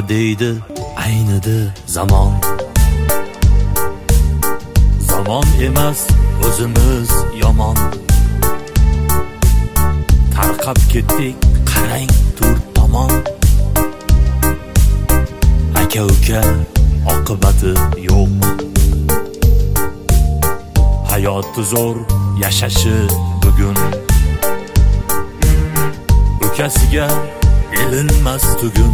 deydi aynidi zamon. Zamon emas o'zimiz yomon. Tarqab ketdik qarang to'rt tomon. Aka uka oqibati yo'q. Hayoti zo'r yashashi bugun. Ukasiga elinmas tugun.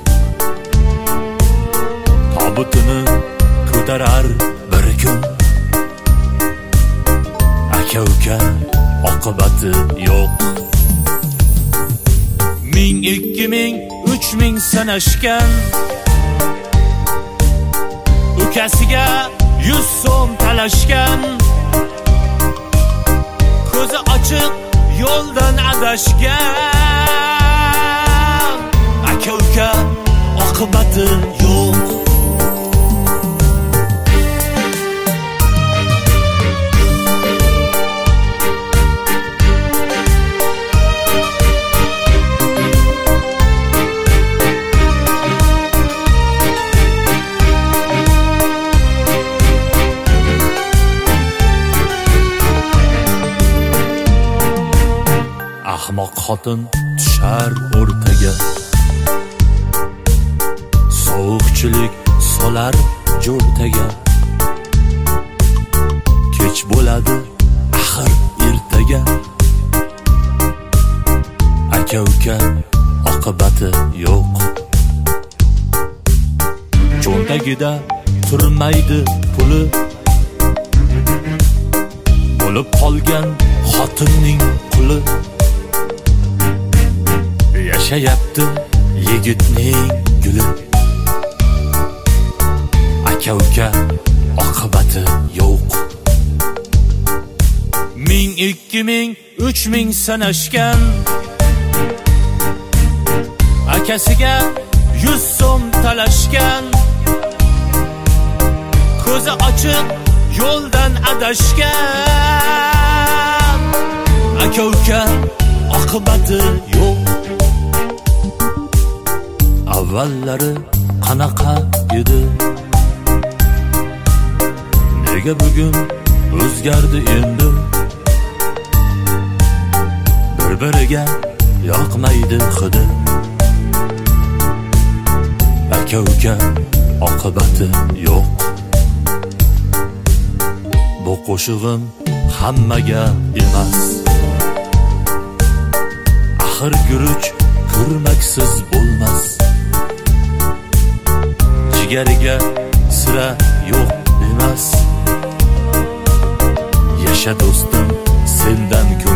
Tobutini ko'tarar bir kun. Aka uka oqibati yo'q. 1000, 2000, 3000 sanashgan. Ukasiga 100 so'm talashgan. Ko'zi ochiq yo'ldan adashgan. Aka uka oqibati yo'q. Ahmoq xotin tushar o'rtaga. Sovuqchilik solar jo'rtaga. Kech bo'ladi axir ertaga. Aka uka oqibati yo'q. Cho'ntagida turmaydi puli. Bo'lib qolgan xotinning quli. Yashayapti yigitning guli. Aka uka oqibati yo'q. 1000, 2000, 3000 sanashgan. Akasiga 100 so'm talashgan. Ko'zi ochiq yo'ldan adashgan. Aka uka oqibati yo'q. Avvallari qanaqa edi? Nega bugun o'zgardi endi? Bir-biriga yoqmaydi hidi. Aka uka oqibati yo'q. Bu qo'shig'im hammaga emas. Axir guruch kurmaksiz bo'lmas. Jigariga sira yo'q emas. Yasha do'stim sendan ko'ra.